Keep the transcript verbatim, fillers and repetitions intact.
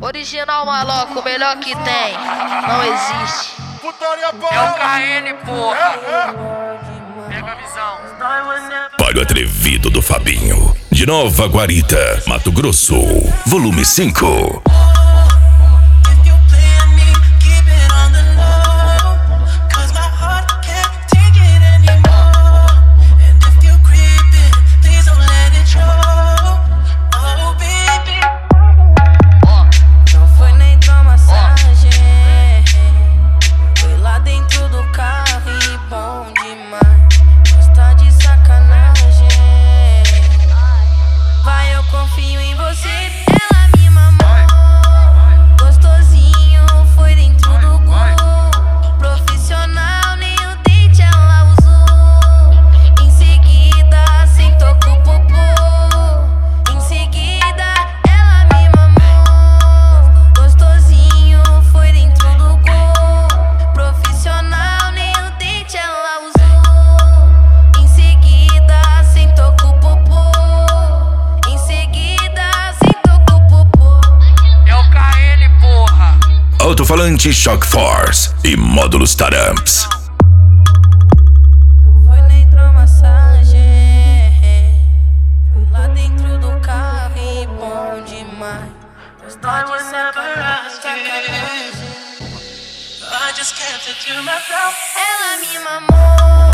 Original maloco, o melhor que tem, não existe. É o K N, porra. Pega a visão. Palho Atrevido do Fabinho, de Nova Guarita, Mato Grosso, volume cinco. Confio em você, ela me mamou. Gostosinho, foi dentro do gol. Profissional, nem o dente ela usou. Em seguida, sentou com o popô. Em seguida, ela me mamou. Gostosinho, foi dentro do gol. Profissional, nem o dente ela usou. Em seguida, sentou com o popô. Alto-falante Shock Force e módulos Taramps. Não foi nem hidromassagem. Fui lá dentro do carro e bom demais. Gostar de sacanagem. Ela me mamou.